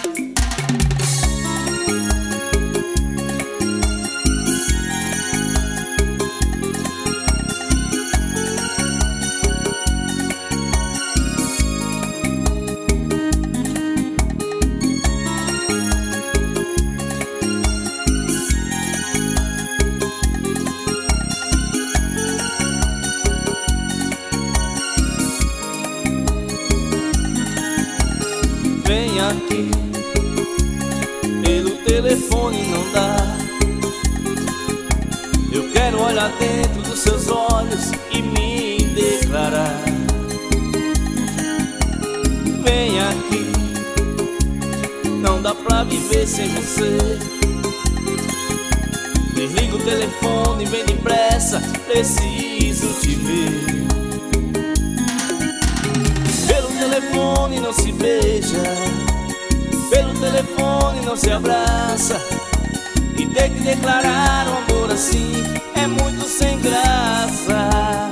Vem aqui, pelo telefone não dá. Eu quero olhar dentro dos seus olhos e me declarar. Vem aqui, não dá pra viver sem você. Desliga o telefone, vem depressa, preciso te ver. Pelo telefone não se beija, pelo telefone não se abraça. E ter que declarar um amor assim é muito sem graça.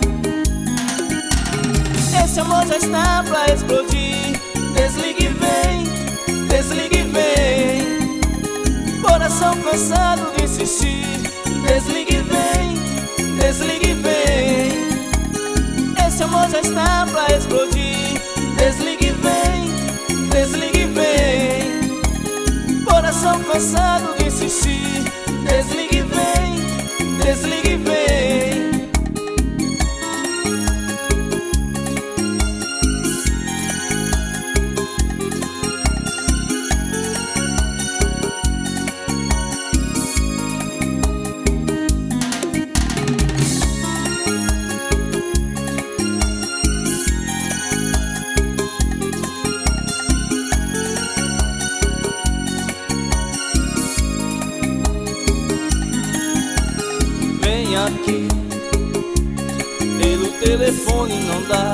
Esse amor já está pra explodir. Desligue e vem, desligue e vem. Coração cansado de insistir. Desligue e vem, desligue e vem. Esse amor já está pra explodir. Desligue e vem, desligue e vem. Coração cansado de insistir. Desligue e vem, desligue e vem. Vem aqui, pelo telefone não dá.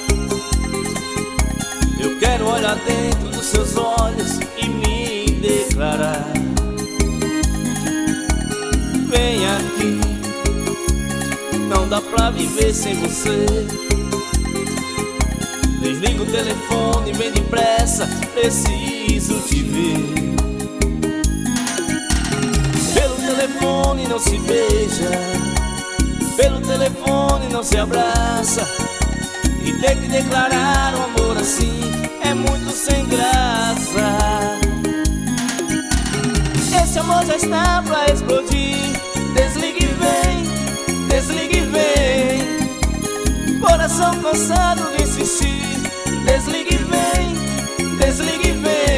Eu quero olhar dentro dos seus olhos e me declarar. Vem aqui, não dá pra viver sem você. Desliga o telefone, vem depressa, preciso te ver. Pelo telefone não se beija, pelo telefone não se abraça. E ter que declarar um amor assim é muito sem graça. Esse amor já está pra explodir. Desligue e vem, desligue e vem. Coração cansado de insistir. Desligue e vem, desligue e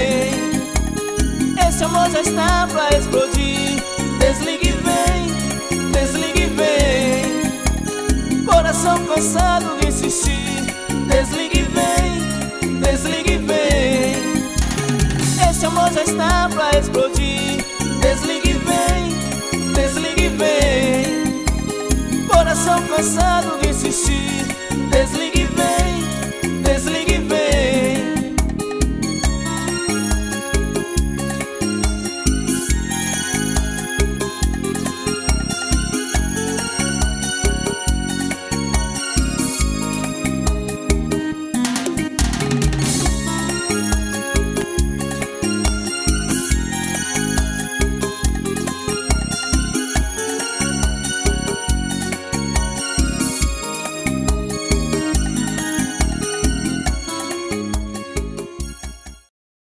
vem. Esse amor já está pra explodir. Desligue e vem, desligue e vem. Coração cansado de insistir. Desligue e vem, desligue e vem. Esse amor já está pra explodir. Desligue e vem, desligue e vem. Coração cansado de insistir. Desligue